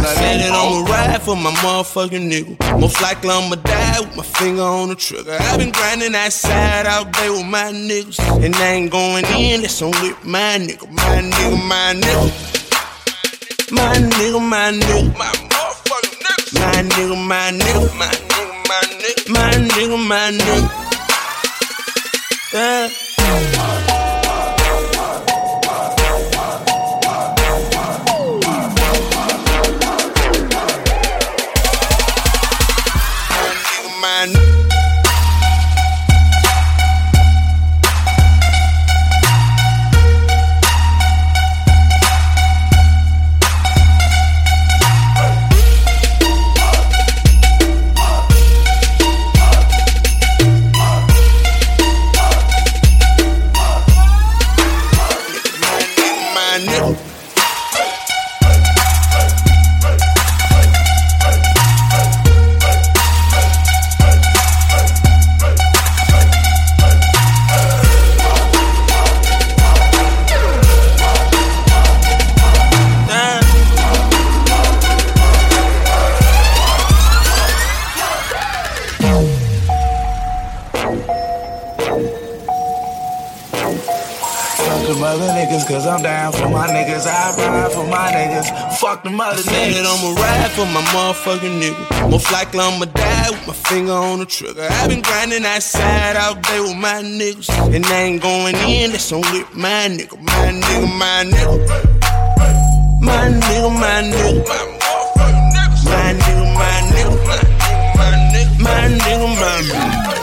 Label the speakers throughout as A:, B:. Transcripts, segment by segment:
A: Said that I'ma ride for my motherfucking nigga. Most likely I'ma die with my finger on the trigger. I been grinding outside all day with my niggas, and I ain't going in, that's on with my nigga. My nigga, my nigga. My nigga, my nigga. My motherfucking nigga. My nigga, my nigga. My nigga, my nigga. My nigga, my nigga. Yeah.
B: Cause I'm down for my niggas, I ride for my niggas. Fuck them other niggas.
A: I'ma ride for my motherfucking nigga. Most likely I'ma die with my finger on the trigger. I been grinding outside all day with my niggas, and I ain't going in, that's on with my nigga. My nigga, my nigga. My nigga, my nigga. My motherfucking niggas. My nigga, my nigga. My nigga, my nigga. My nigga, my nigga.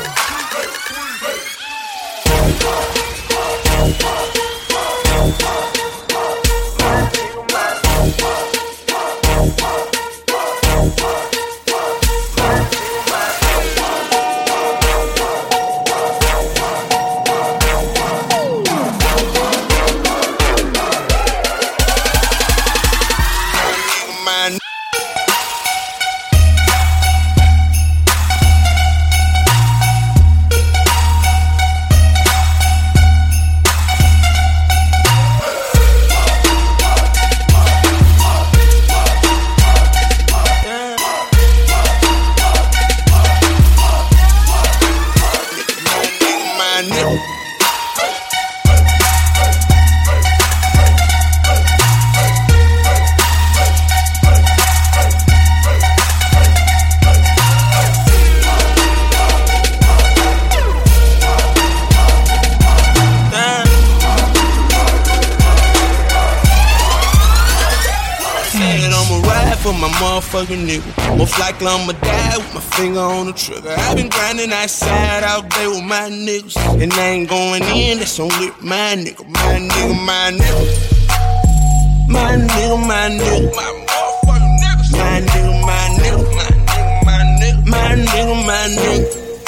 A: Motherfucking nigga. Most likely I'ma die with my finger on the trigger. I been grinding outside all day with my niggas, and I ain't going in, that's on with my nigga. My nigga, my nigga. My nigga, my nigga. My motherfucking niggas. My nigga, my nigga. My nigga, my nigga. My nigga, my nigga.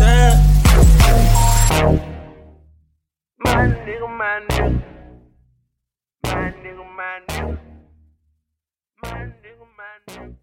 A: My nigga, my nigga. My nigga, my nigga. My nigga, my nigga.